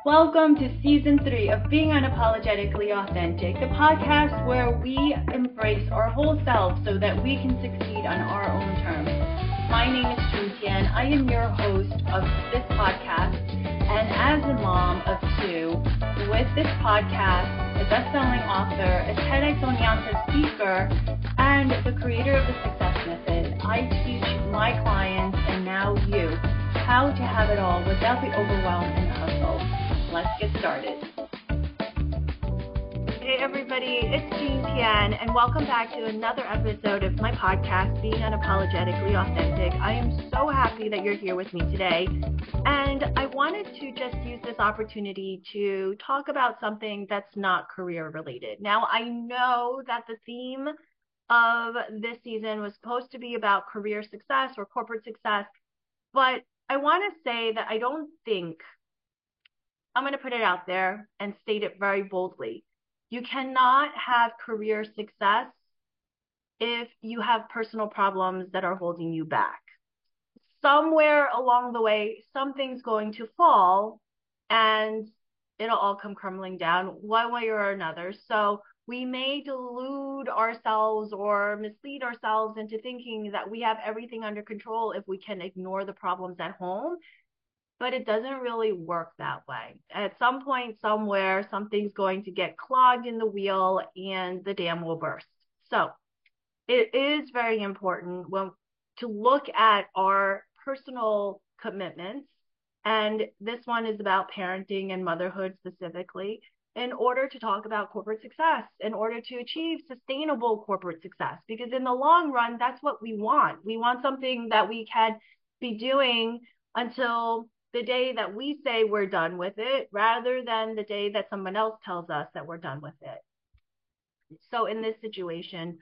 Welcome to Season 3 of Being Unapologetically Authentic, the podcast where we embrace our whole selves so that we can succeed on our own terms. My name is Jun Tian. I am your host of this podcast, and as a mom of two, with this podcast, a best-selling author, a TEDx Oneonta speaker, and the creator of the Success Method, I teach my clients, and now you, how to have it all without the overwhelm and hustle. Let's get started. Hey everybody, it's Jun Tian, and welcome back to another episode of my podcast, Being Unapologetically Authentic. I am so happy that you're here with me today, and I wanted to just use this opportunity to talk about something that's not career related. Now, I know that the theme of this season was supposed to be about career success or corporate success, but I want to say that I don't think, I'm going to put it out there and state it very boldly. You cannot have career success if you have personal problems that are holding you back. Somewhere along the way, something's going to fall and it'll all come crumbling down one way or another. So we may delude ourselves or mislead ourselves into thinking that we have everything under control if we can ignore the problems at home. But it doesn't really work that way. At some point, somewhere, something's going to get clogged in the wheel and the dam will burst. So it is very important to look at our personal commitments, and this one is about parenting and motherhood specifically, in order to talk about corporate success, in order to achieve sustainable corporate success. Because in the long run, that's what we want. We want something that we can be doing until the day that we say we're done with it, rather than the day that someone else tells us that we're done with it. So in this situation,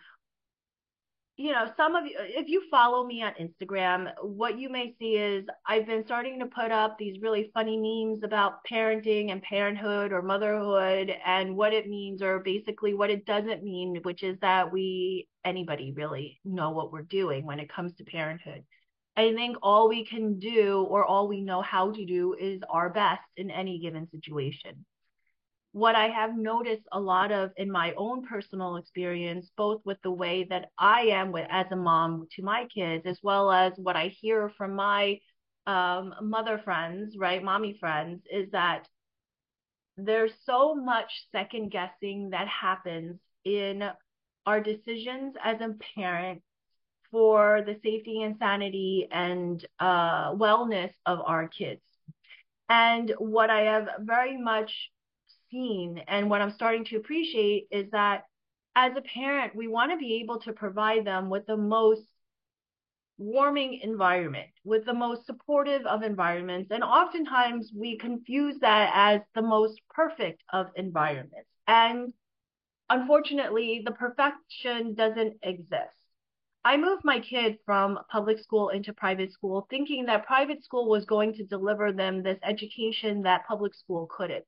some of you, if you follow me on Instagram, what you may see is I've been starting to put up these really funny memes about parenting and parenthood or motherhood and what it means, or basically what it doesn't mean, which is that anybody really know what we're doing when it comes to parenthood. I think all we can do, or all we know how to do, is our best in any given situation. What I have noticed a lot of in my own personal experience, both with the way that I am as a mom to my kids, as well as what I hear from my mother friends, right, mommy friends, is that there's so much second guessing that happens in our decisions as a parent for the safety and sanity and wellness of our kids. And what I have very much seen, and what I'm starting to appreciate, is that as a parent, we want to be able to provide them with the most warming environment, with the most supportive of environments. And oftentimes we confuse that as the most perfect of environments. And unfortunately, the perfection doesn't exist. I moved my kid from public school into private school, thinking that private school was going to deliver them this education that public school couldn't.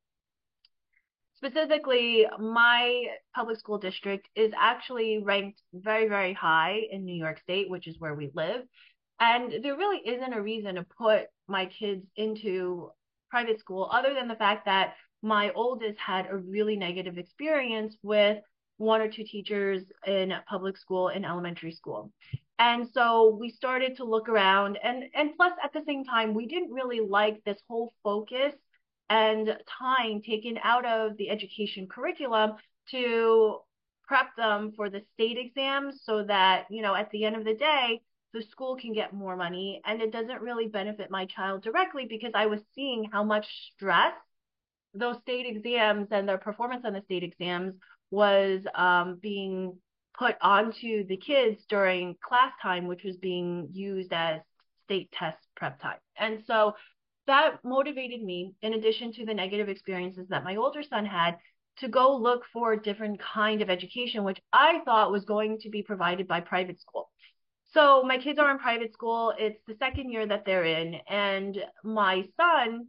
Specifically, my public school district is actually ranked very, very high in New York State, which is where we live. And there really isn't a reason to put my kids into private school other than the fact that my oldest had a really negative experience with one or two teachers in public school in elementary school. And so we started to look around, and plus at the same time, we didn't really like this whole focus and time taken out of the education curriculum to prep them for the state exams so that, at the end of the day, the school can get more money. And it doesn't really benefit my child directly, because I was seeing how much stress those state exams and their performance on the state exams was being put onto the kids during class time, which was being used as state test prep time. And so that motivated me, in addition to the negative experiences that my older son had, to go look for a different kind of education, which I thought was going to be provided by private school. So my kids are in private school. It's the second year that they're in, and my son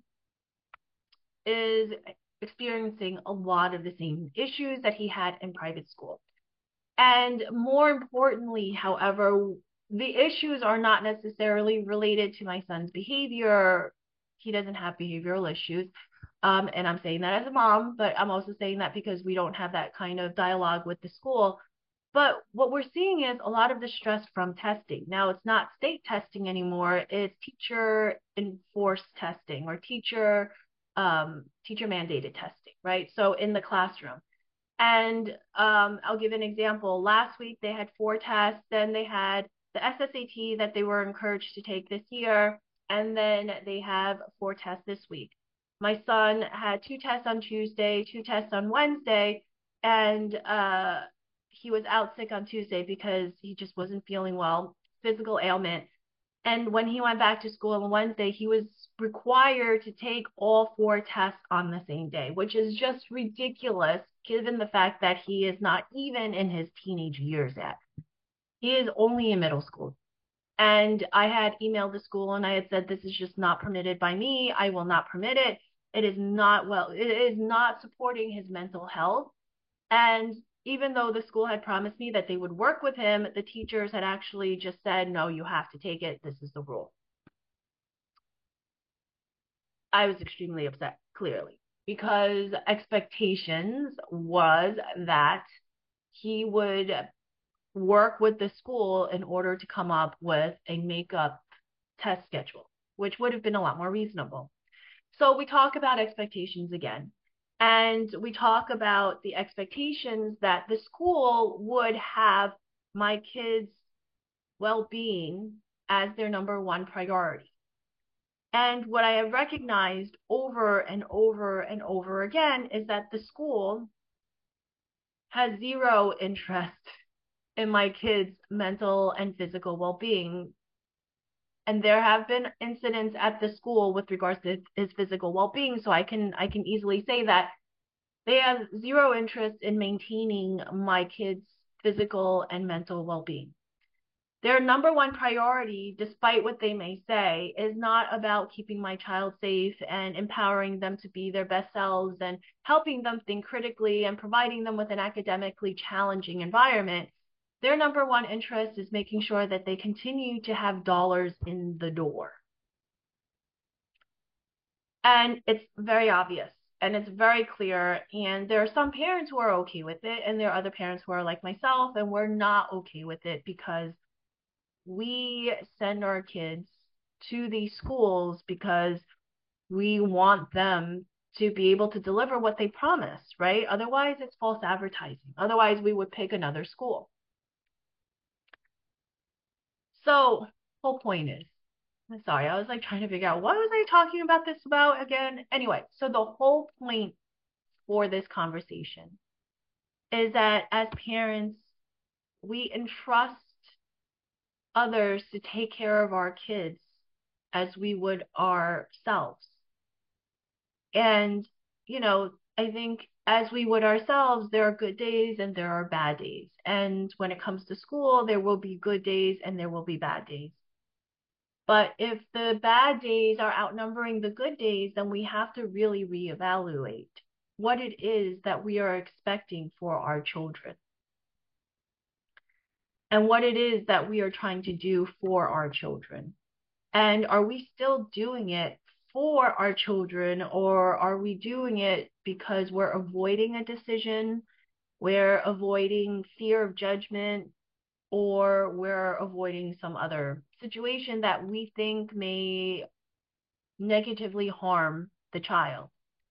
is experiencing a lot of the same issues that he had in private school. And more importantly, however, the issues are not necessarily related to my son's behavior. He doesn't have behavioral issues. And I'm saying that as a mom, but I'm also saying that because we don't have that kind of dialogue with the school. But what we're seeing is a lot of the stress from testing. Now, it's not state testing anymore. It's teacher enforced testing or teacher mandated testing, right? So in the classroom. And I'll give an example. Last week they had 4 tests. Then they had the SSAT that they were encouraged to take this year. And then they have 4 tests this week. My son had 2 tests on Tuesday, 2 tests on Wednesday, and he was out sick on Tuesday because he just wasn't feeling well, physical ailment. And when he went back to school on Wednesday, he was required to take all 4 tests on the same day, which is just ridiculous given the fact that he is not even in his teenage years yet. He is only in middle school. And I had emailed the school and I had said, this is just not permitted by me. I will not permit it. It is not supporting his mental health. And even though the school had promised me that they would work with him, the teachers had actually just said, no, you have to take it. This is the rule. I was extremely upset, clearly, because expectations was that he would work with the school in order to come up with a makeup test schedule, which would have been a lot more reasonable. So we talk about expectations again. And we talk about the expectations that the school would have my kids' well-being as their number one priority. And what I have recognized over and over and over again is that the school has zero interest in my kids' mental and physical well-being. And there have been incidents at the school with regards to his physical well-being. So I can easily say that they have zero interest in maintaining my kids' physical and mental well-being. Their number one priority, despite what they may say, is not about keeping my child safe and empowering them to be their best selves and helping them think critically and providing them with an academically challenging environment. Their number one interest is making sure that they continue to have dollars in the door. And it's very obvious and it's very clear. And there are some parents who are okay with it, and there are other parents who are like myself, and we're not okay with it because we send our kids to these schools because we want them to be able to deliver what they promise, right? Otherwise, it's false advertising. Otherwise, we would pick another school. So, whole point is, I'm sorry, I was like trying to figure out what was I talking about this about again? Anyway, so the whole point for this conversation is that as parents, we entrust others to take care of our kids as we would ourselves. And, I think as we would ourselves, there are good days and there are bad days. And when it comes to school, there will be good days and there will be bad days. But if the bad days are outnumbering the good days, then we have to really reevaluate what it is that we are expecting for our children and what it is that we are trying to do for our children. And are we still doing it for our children, or are we doing it because we're avoiding a decision, we're avoiding fear of judgment, or we're avoiding some other situation that we think may negatively harm the child?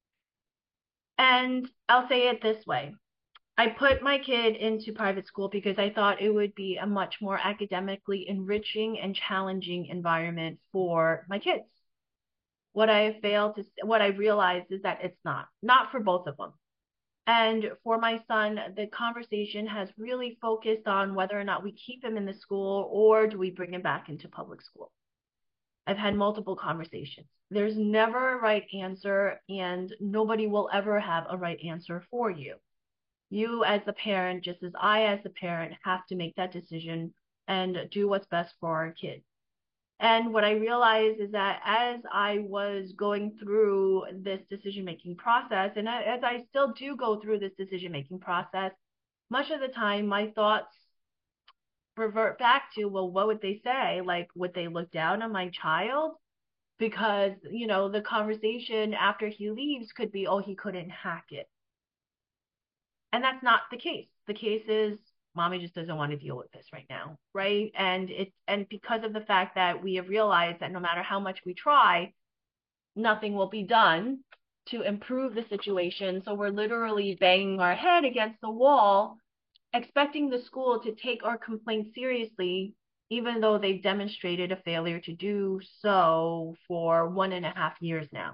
And I'll say it this way. I put my kid into private school because I thought it would be a much more academically enriching and challenging environment for my kids. What I realized is that it's not for both of them. And for my son, the conversation has really focused on whether or not we keep him in the school or do we bring him back into public school. I've had multiple conversations. There's never a right answer, and nobody will ever have a right answer for you. You as the parent, just as I as the parent, have to make that decision and do what's best for our kids. And what I realized is that as I was going through this decision-making process, and as I still do go through this decision-making process, much of the time my thoughts revert back to, well, what would they say? Like, would they look down on my child? because, the conversation after he leaves could be, oh, he couldn't hack it. And that's not the case. The case is mommy just doesn't want to deal with this right now, right? And because of the fact that we have realized that no matter how much we try, nothing will be done to improve the situation. So we're literally banging our head against the wall, expecting the school to take our complaint seriously, even though they've demonstrated a failure to do so for 1.5 years now.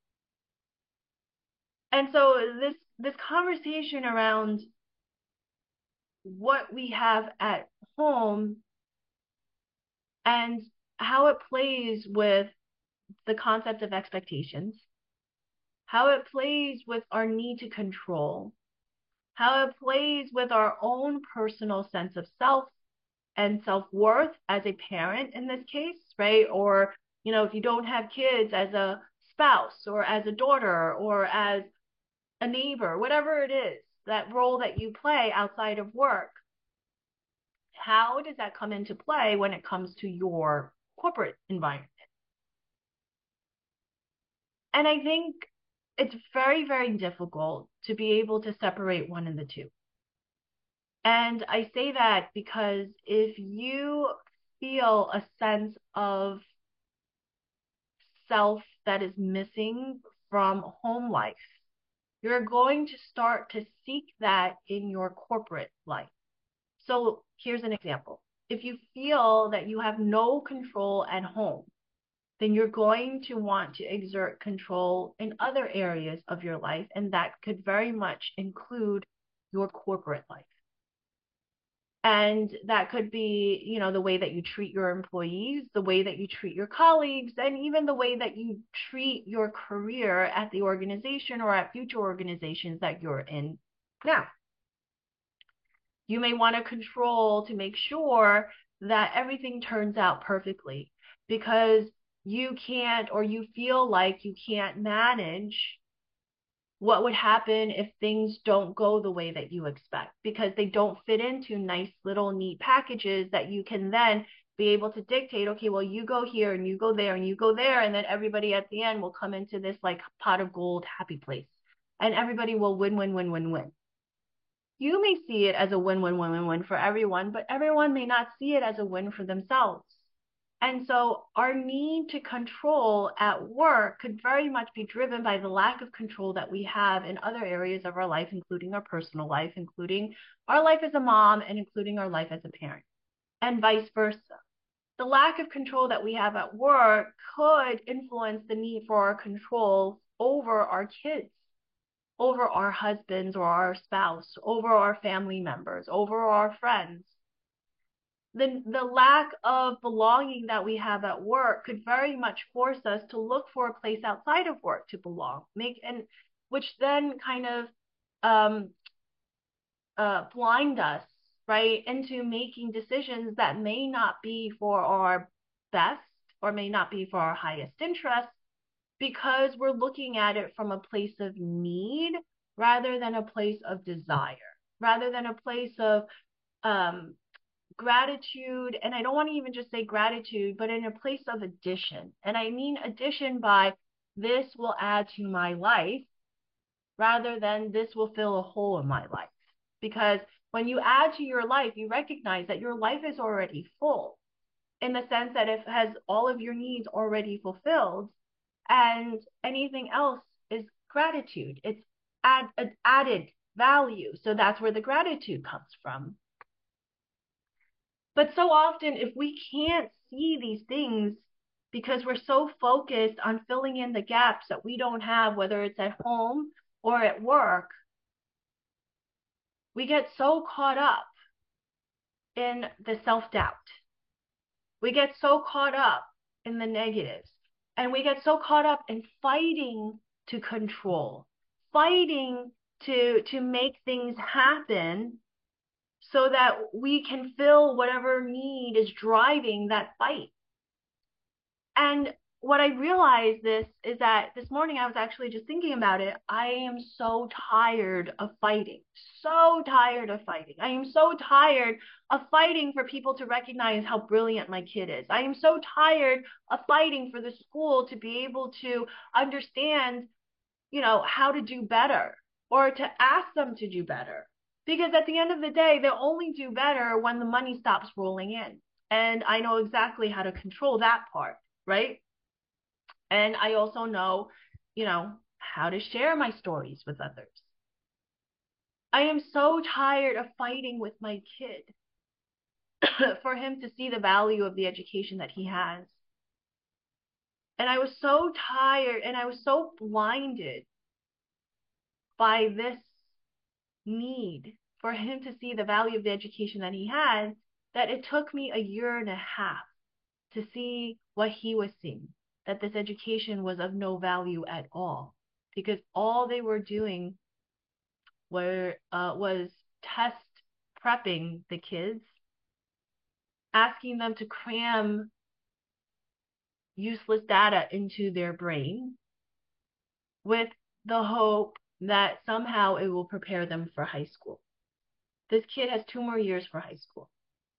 And so this conversation around what we have at home and how it plays with the concept of expectations, how it plays with our need to control, how it plays with our own personal sense of self and self-worth as a parent in this case, right? Or, if you don't have kids, as a spouse or as a daughter or as a neighbor, whatever it is, that role that you play outside of work, how does that come into play when it comes to your corporate environment? And I think it's very, very difficult to be able to separate one and the two. And I say that because if you feel a sense of self that is missing from home life, you're going to start to seek that in your corporate life. So here's an example. If you feel that you have no control at home, then you're going to want to exert control in other areas of your life, and that could very much include your corporate life. And that could be, the way that you treat your employees, the way that you treat your colleagues, and even the way that you treat your career at the organization or at future organizations that you're in now. You may want to control to make sure that everything turns out perfectly, because you can't, or you feel like you can't manage what would happen if things don't go the way that you expect, because they don't fit into nice little neat packages that you can then be able to dictate, okay, well, you go here and you go there and you go there, and then everybody at the end will come into this like pot of gold happy place, and everybody will win, win, win, win, win. You may see it as a win, win, win, win, win for everyone, but everyone may not see it as a win for themselves. And so our need to control at work could very much be driven by the lack of control that we have in other areas of our life, including our personal life, including our life as a mom, and including our life as a parent, and vice versa. The lack of control that we have at work could influence the need for our control over our kids, over our husbands or our spouse, over our family members, over our friends. The lack of belonging that we have at work could very much force us to look for a place outside of work to belong, which then kind of blind us, right, into making decisions that may not be for our best or may not be for our highest interest, because we're looking at it from a place of need rather than a place of desire, rather than a place of gratitude. And I don't want to even just say gratitude, but in a place of addition. And I mean addition by this will add to my life rather than this will fill a hole in my life. Because when you add to your life, you recognize that your life is already full, in the sense that it has all of your needs already fulfilled, and anything else is gratitude. It's added value. So that's where the gratitude comes from. But so often, if we can't see these things because we're so focused on filling in the gaps that we don't have, whether it's at home or at work, we get so caught up in the self-doubt. We get so caught up in the negatives, and we get so caught up in fighting to control, fighting to make things happen so that we can fill whatever need is driving that fight. And what I realized is that this morning I was actually just thinking about it. I am so tired of fighting. So tired of fighting. I am so tired of fighting for people to recognize how brilliant my kid is. I am so tired of fighting for the school to be able to understand, how to do better or to ask them to do better. Because at the end of the day, they'll only do better when the money stops rolling in. And I know exactly how to control that part, right? And I also know, how to share my stories with others. I am so tired of fighting with my kid for him to see the value of the education that he has. And I was so tired and I was so blinded by this need for him to see the value of the education that he had that it took me a year and a half to see what he was seeing, that this education was of no value at all, because all they were doing was test prepping the kids, asking them to cram useless data into their brain with the hope that somehow it will prepare them for high school. This kid has 2 more years for high school.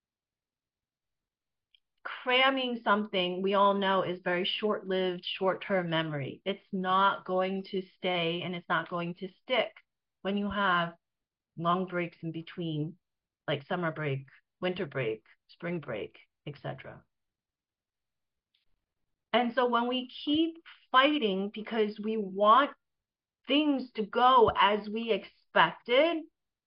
Cramming something we all know is very short-lived, short-term memory. It's not going to stay and it's not going to stick when you have long breaks in between, like summer break, winter break, spring break, etc. And so when we keep fighting because we want things to go as we expected,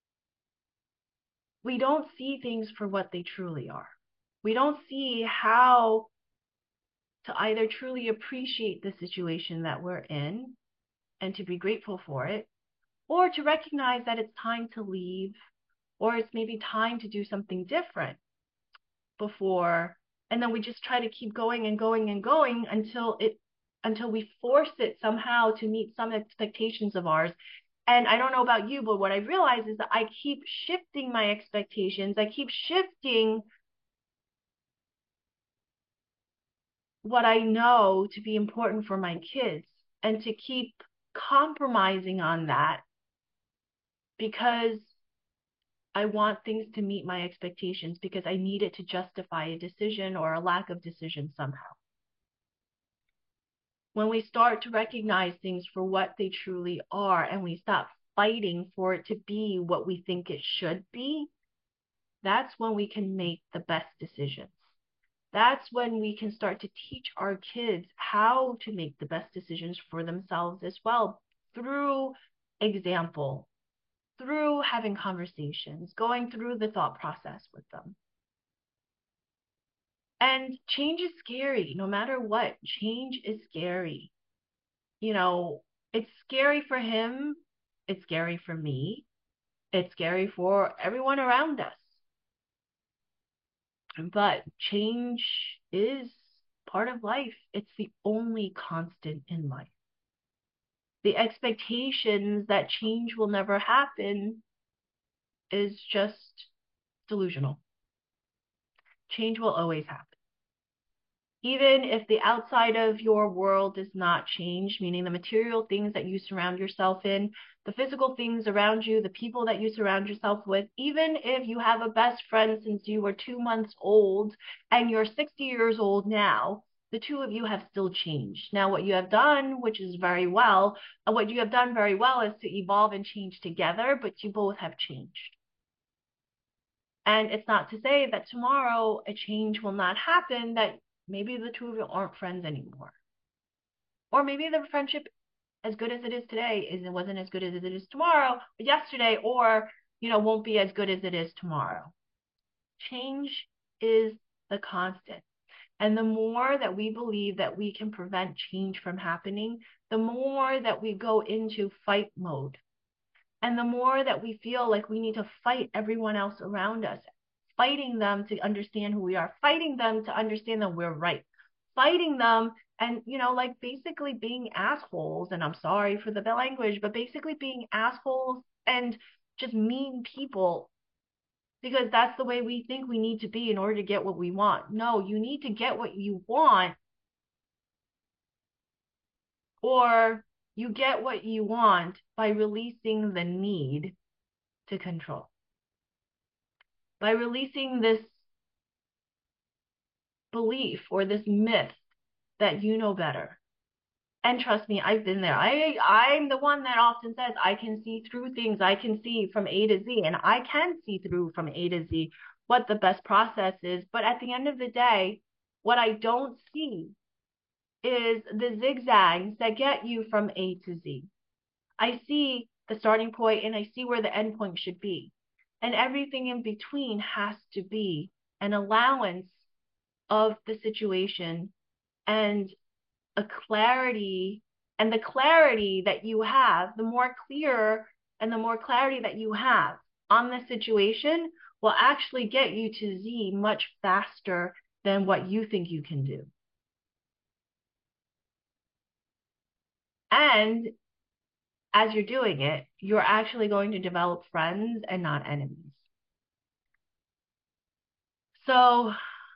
we don't see things for what they truly are. We don't see how to either truly appreciate the situation that we're in and to be grateful for it, or to recognize that it's time to leave, or it's maybe time to do something different before, and then we just try to keep going and going and going until we force it somehow to meet some expectations of ours. And I don't know about you, but what I realize is that I keep shifting my expectations. I keep shifting what I know to be important for my kids and to keep compromising on that because I want things to meet my expectations, because I need it to justify a decision or a lack of decision somehow. When we start to recognize things for what they truly are and we stop fighting for it to be what we think it should be, that's when we can make the best decisions. That's when we can start to teach our kids how to make the best decisions for themselves as well, through example, through having conversations, going through the thought process with them. And change is scary, no matter what. Change is scary. It's scary for him. It's scary for me. It's scary for everyone around us. But change is part of life. It's the only constant in life. The expectations that change will never happen is just delusional. Change will always happen. Even if the outside of your world does not change, meaning the material things that you surround yourself in, the physical things around you, the people that you surround yourself with, even if you have a best friend since you were 2 months old and you're 60 years old now, the two of you have still changed. Now, what you have done, which is very well, what you have done very well is to evolve and change together, but you both have changed. And it's not to say that tomorrow a change will not happen, that maybe the two of you aren't friends anymore. Or maybe the friendship, as good as it is today, wasn't as good as it is tomorrow, or yesterday, or, won't be as good as it is tomorrow. Change is the constant. And the more that we believe that we can prevent change from happening, the more that we go into fight mode. And the more that we feel like we need to fight everyone else around us, fighting them to understand who we are, fighting them to understand that we're right, fighting them and, like basically being assholes. And I'm sorry for the language, but basically being assholes and just mean people, because that's the way we think we need to be in order to get what we want. No, you need to get what you want or you get what you want by releasing the need to control, by releasing this belief or this myth that you know better. And trust me, I've been there. I'm the one that often says I can see through things. I can see from A to Z, and I can see through from A to Z what the best process is. But at the end of the day, what I don't see is the zigzags that get you from A to Z. I see the starting point and I see where the end point should be. And everything in between has to be an allowance of the situation and a clarity. And the clarity that you have, the more clear and the more clarity that you have on the situation will actually get you to Z much faster than what you think you can do. And as you're doing it, you're actually going to develop friends and not enemies. So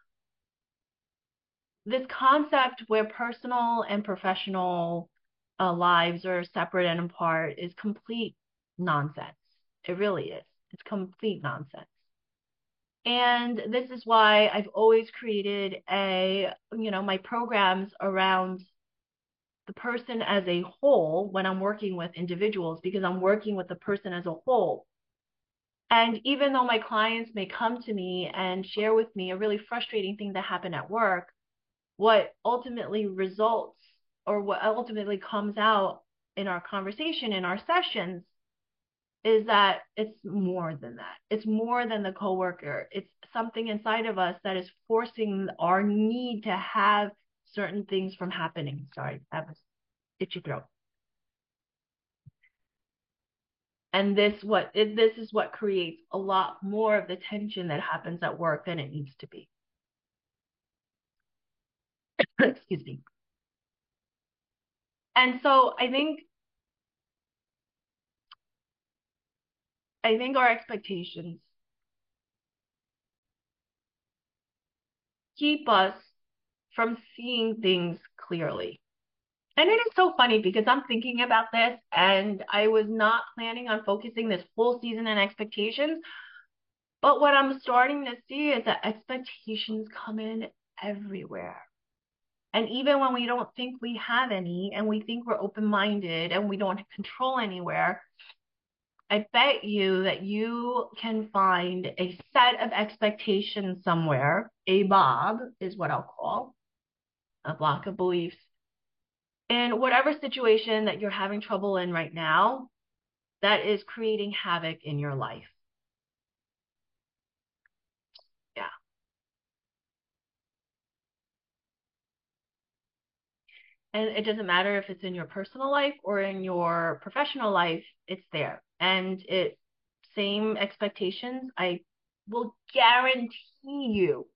this concept where personal and professional lives are separate and apart is complete nonsense. It really is. It's complete nonsense. And this is why I've always created my programs around the person as a whole when I'm working with individuals, because I'm working with the person as a whole. And even though my clients may come to me and share with me a really frustrating thing that happened at work, what ultimately results or what ultimately comes out in our conversation, in our sessions, is that it's more than that. It's more than the coworker. It's something inside of us that is forcing our need to have certain things from happening. Sorry, I have an itchy throat. And this is what creates a lot more of the tension that happens at work than it needs to be. Excuse me. And so I think our expectations keep us from seeing things clearly. And it is so funny because I'm thinking about this and I was not planning on focusing this whole season on expectations. But what I'm starting to see is that expectations come in everywhere. And even when we don't think we have any and we think we're open-minded and we don't control anywhere, I bet you that you can find a set of expectations somewhere. A BOB is what I'll call a block of beliefs. In whatever situation that you're having trouble in right now, that is creating havoc in your life. Yeah. And it doesn't matter if it's in your personal life or in your professional life, it's there. And same expectations, I will guarantee you,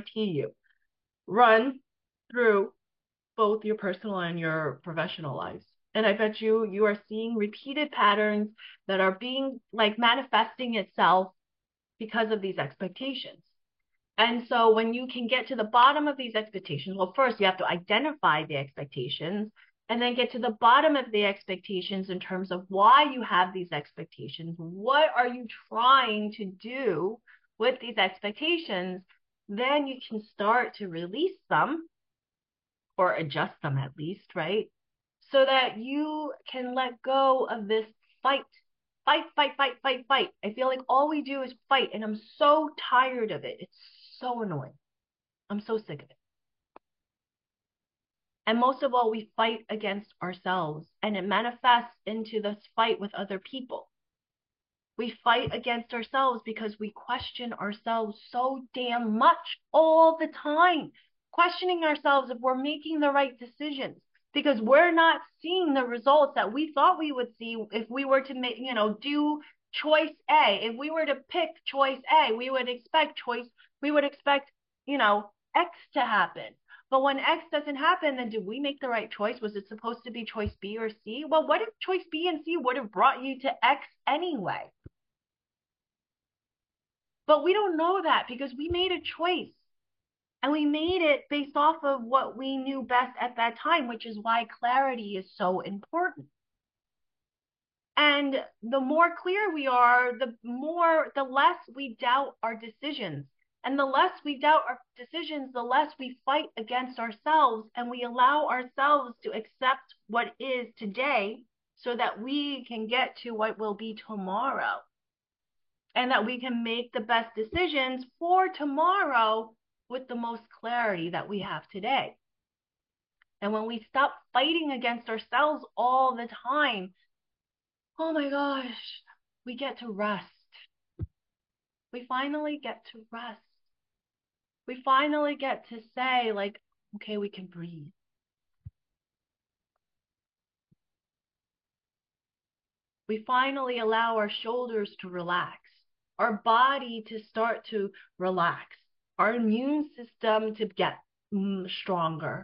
run through both your personal and your professional lives. And I bet you are seeing repeated patterns that are being manifesting itself because of these expectations. And so when you can get to the bottom of these expectations, well, first you have to identify the expectations and then get to the bottom of the expectations in terms of why you have these expectations. What are you trying to do with these expectations? Then you can start to release them or adjust them at least, right? So that you can let go of this fight. I feel like all we do is fight, and I'm so tired of it. It's so annoying. I'm so sick of it. And most of all, we fight against ourselves, and it manifests into this fight with other people. We fight against ourselves because we question ourselves so damn much all the time, questioning ourselves if we're making the right decisions, because we're not seeing the results that we thought we would see if we were to make, do choice A. If we were to pick choice A, we would expect, X to happen. But when X doesn't happen, then did we make the right choice? Was it supposed to be choice B or C? Well, what if choice B and C would have brought you to X anyway? But we don't know that because we made a choice. And we made it based off of what we knew best at that time, which is why clarity is so important. And the more clear we are, the less we doubt our decisions. And the less we doubt our decisions, the less we fight against ourselves, and we allow ourselves to accept what is today so that we can get to what will be tomorrow. And that we can make the best decisions for tomorrow with the most clarity that we have today. And when we stop fighting against ourselves all the time, oh my gosh, we get to rest. We finally get to rest. We finally get to say, like, okay, we can breathe. We finally allow our shoulders to relax, our body to start to relax, our immune system to get stronger.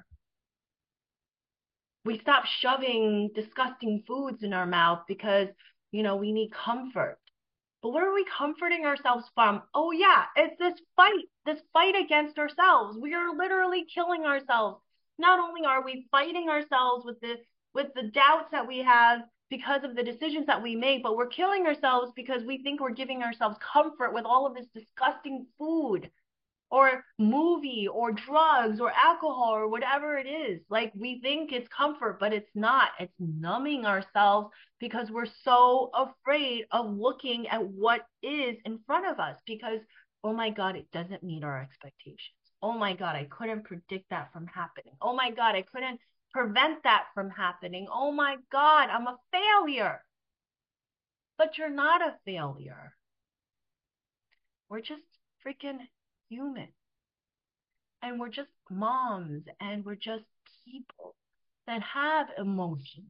We stop shoving disgusting foods in our mouth because, we need comfort. But what are we comforting ourselves from? Oh yeah, it's this fight against ourselves. We are literally killing ourselves. Not only are we fighting ourselves with the doubts that we have because of the decisions that we make, but we're killing ourselves because we think we're giving ourselves comfort with all of this disgusting food or movie or drugs or alcohol or whatever it is. Like, we think it's comfort, but it's not. It's numbing ourselves because we're so afraid of looking at what is in front of us because, oh my God, it doesn't meet our expectations. Oh my God, I couldn't predict that from happening. Oh my God, I couldn't prevent that from happening. Oh my God, I'm a failure. But you're not a failure. We're just freaking human. And we're just moms, and we're just people that have emotions.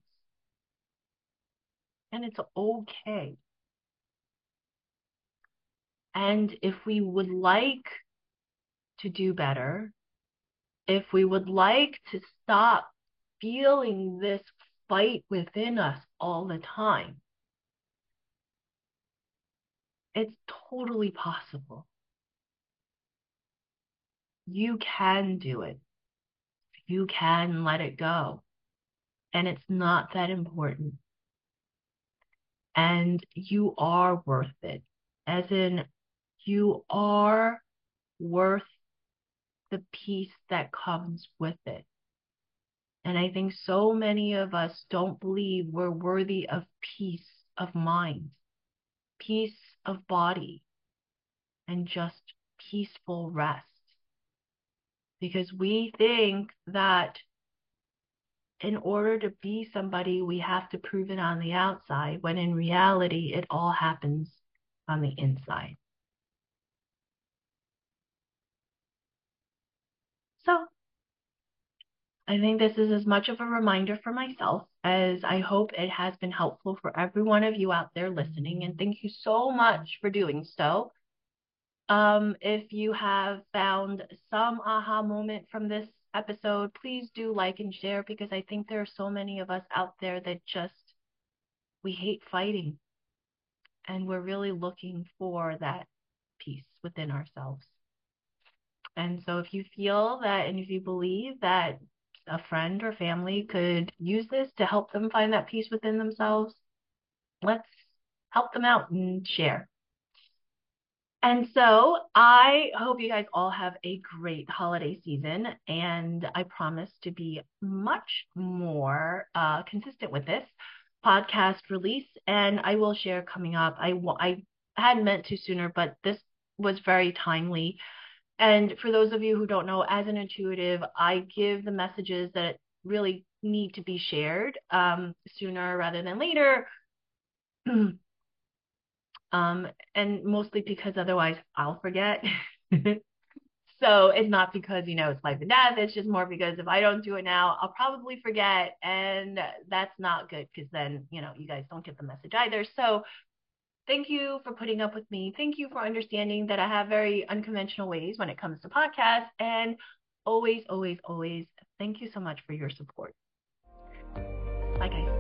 And it's okay. And if we would like to do better, if we would like to stop feeling this fight within us all the time, it's totally possible. You can do it. You can let it go. And it's not that important. And you are worth it. As in, you are worth the peace that comes with it. And I think so many of us don't believe we're worthy of peace of mind, peace of body, and just peaceful rest. Because we think that in order to be somebody, we have to prove it on the outside, when in reality, it all happens on the inside. So I think this is as much of a reminder for myself as I hope it has been helpful for every one of you out there listening. And thank you so much for doing so. If you have found some aha moment from this episode, please do like and share, because I think there are so many of us out there that we hate fighting, and we're really looking for that peace within ourselves. And so if you feel that, and if you believe that a friend or family could use this to help them find that peace within themselves, let's help them out and share. And so I hope you guys all have a great holiday season, and I promise to be much more consistent with this podcast release, and I will share coming up. I had meant to sooner, but this was very timely. And for those of you who don't know, as an intuitive, I give the messages that really need to be shared sooner rather than later. And mostly because otherwise I'll forget. So it's not because, it's life and death. It's just more because if I don't do it now, I'll probably forget. And that's not good, because then, you guys don't get the message either. So thank you for putting up with me. Thank you for understanding that I have very unconventional ways when it comes to podcasts. And always, always, always, thank you so much for your support. Bye, guys.